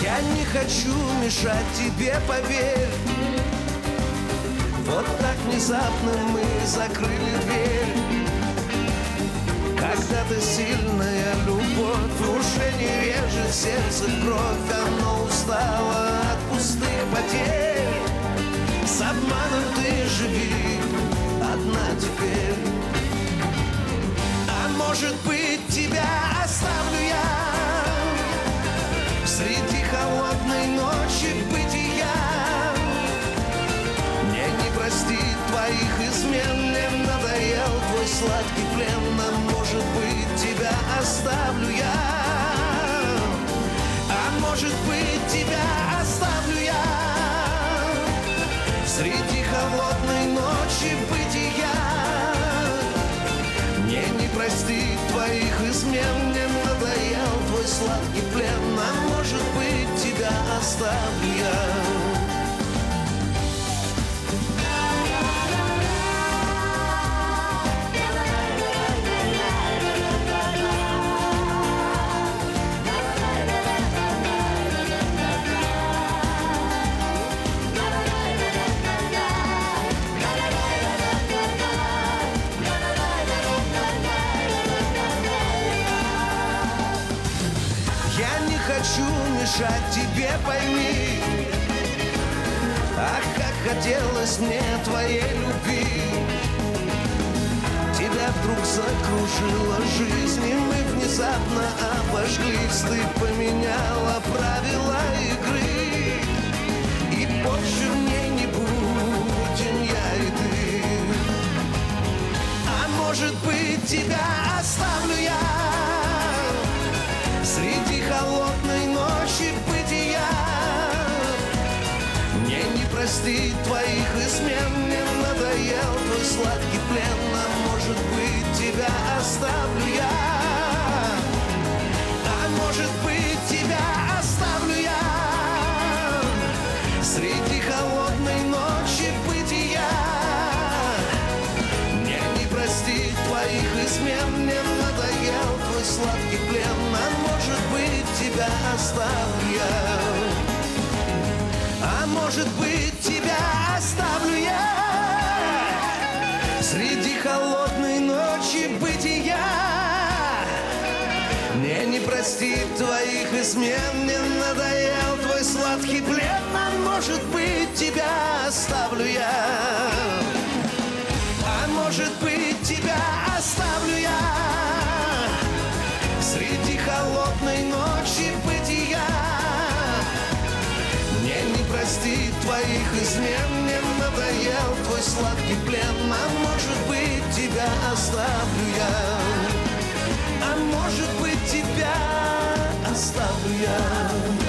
Я не хочу мешать тебе, поверь. Вот так внезапно мы закрыли дверь. Когда-то сильная любовь уже не режет сердце кровь. Оно устало от пустых потерь. С обманом ты живи одна теперь. А может быть, тебя оставлю я среди холодной ночи бытия. Мне не простит твоих измен, мне надоел твой сладкий плен. А может быть, тебя оставлю я. А может быть, тебя оставлю я среди холодной ночи бытия. Мне не простит твоих измен, мне надоел твой сладкий плен. А может быть, тебя оставлю я. Хочу мешать тебе, пойми. Ах, как хотелось мне твоей любви. Тебя вдруг закружила жизнь, и мы внезапно обожглись. Ты поменяла правила игры, и больше в ней не будем я и ты. А может быть, тебя оставлю я среди холодной ночи бытия. Мне не простит твоих измен, мне надоел твой сладкий плен. А может быть, тебя оставлю я. А может быть, тебя оставлю я среди холодной ночи бытия. Мне не простит твоих измен, мне надоел твой сладкий плен. А может быть, тебя оставлю я. А может быть, тебя оставлю я среди холодной ночи бытия. Мне не простит твоих измен, мне надоел твой сладкий плен. А может быть, тебя оставлю я. А может быть, тебя оставлю я среди холодной ночи бытия. Мне не простит твоих измен, мне надоел твой сладкий плен. А может быть, тебя оставлю я. А может быть, тебя оставлю я.